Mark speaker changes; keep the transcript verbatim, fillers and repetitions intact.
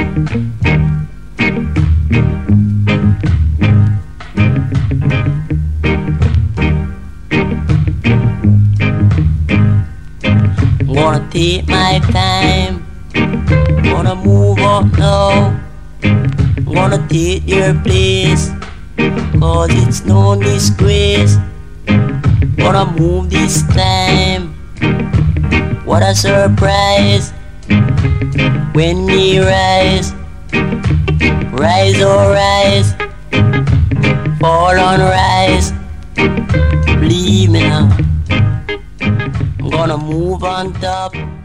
Speaker 1: Gonna take my time, gonna move up now, gonna take your place, cause it's no disgrace. Gonna move this time, what a surprise, when we rise, rise or rise, fall on rise, believe me now. I'm gonna move on top.